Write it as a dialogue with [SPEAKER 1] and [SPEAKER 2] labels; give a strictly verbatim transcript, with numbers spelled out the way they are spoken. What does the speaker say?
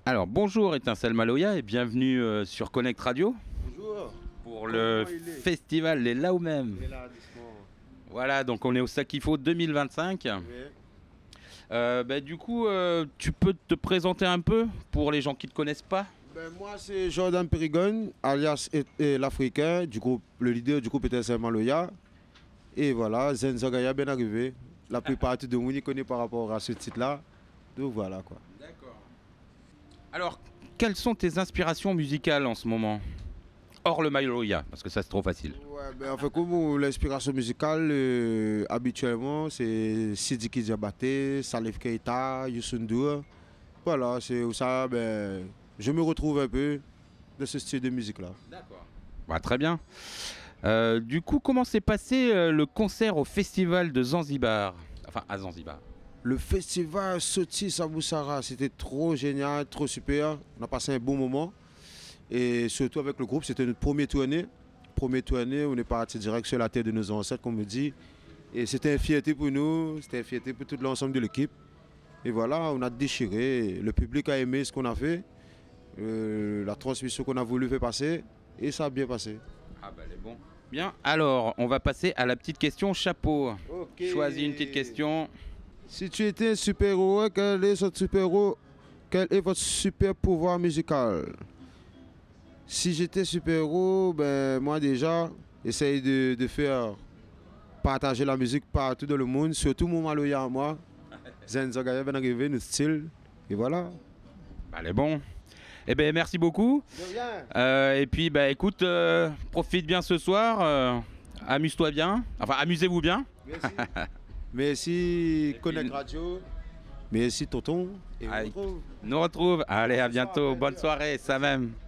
[SPEAKER 1] Alors bonjour Étincelle Maloya et bienvenue euh, sur Connect Radio
[SPEAKER 2] Bonjour.
[SPEAKER 1] pour le
[SPEAKER 2] Comment il est
[SPEAKER 1] festival Les Là où même.
[SPEAKER 2] Il est là, doucement.
[SPEAKER 1] Voilà, donc on est au Sakifo deux mille vingt-cinq.
[SPEAKER 2] Oui.
[SPEAKER 1] Euh, bah, du coup, euh, tu peux te présenter un peu pour les gens qui ne te connaissent pas?
[SPEAKER 2] Ben, moi, c'est Jordan Perigon, alias et- et l'Africain, du groupe, le leader du groupe Étincelle Maloya. Et voilà, Zen Zagaya bien arrivé. La plupart de monde y connaît par rapport à ce titre-là. Donc voilà quoi.
[SPEAKER 1] D'accord. Alors, quelles sont tes inspirations musicales en ce moment? Hors le Maloya, parce que ça c'est trop facile.
[SPEAKER 2] Ouais, ben, en fait, comme l'inspiration musicale, euh, habituellement, c'est Sidiki Diabaté, Salif Keita, Youssou N'Dour. Voilà, c'est où ça, ben, je me retrouve un peu de ce style de musique-là.
[SPEAKER 1] D'accord. Bah, très bien. Euh, du coup, comment s'est passé euh, le concert au festival de Zanzibar? Enfin, à Zanzibar.
[SPEAKER 2] Le festival Soti Saboussara, c'était trop génial, trop super. On a passé un bon moment. Et surtout avec le groupe, c'était notre première tournée. Première tournée, on est parti direct sur la terre de nos ancêtres, comme on me dit. Et c'était une fierté pour nous, c'était une fierté pour tout l'ensemble de l'équipe. Et voilà, on a déchiré. Le public a aimé ce qu'on a fait, euh, la transmission qu'on a voulu faire passer. Et ça a bien passé.
[SPEAKER 1] Ah bah elle est bon. Bien, alors on va passer à la petite question chapeau.
[SPEAKER 2] Ok.
[SPEAKER 1] Choisis une petite question.
[SPEAKER 2] Si tu étais un super-héros, quel est votre super-héros? Quel est votre super pouvoir musical? Si j'étais super-héros, ben moi déjà, essaye de, de faire partager la musique partout dans le monde, surtout mon Maloya à moi. Zen Zagaya ben arrivé, notre style. Et voilà.
[SPEAKER 1] Bah elle est bon. Eh ben merci beaucoup.
[SPEAKER 2] De rien.
[SPEAKER 1] Euh, et puis bah écoute, euh, profite bien ce soir. euh, amuse-toi bien. Enfin amusez-vous bien.
[SPEAKER 2] Merci. Merci,
[SPEAKER 1] puis-
[SPEAKER 2] Connect Radio. Merci, Tonton. Et on
[SPEAKER 1] Aïe.
[SPEAKER 2] retrouve.
[SPEAKER 1] Nous retrouve. Allez, à
[SPEAKER 2] Bonsoir,
[SPEAKER 1] bientôt.
[SPEAKER 2] belle
[SPEAKER 1] Bonne
[SPEAKER 2] nuit.
[SPEAKER 1] soirée, ça même.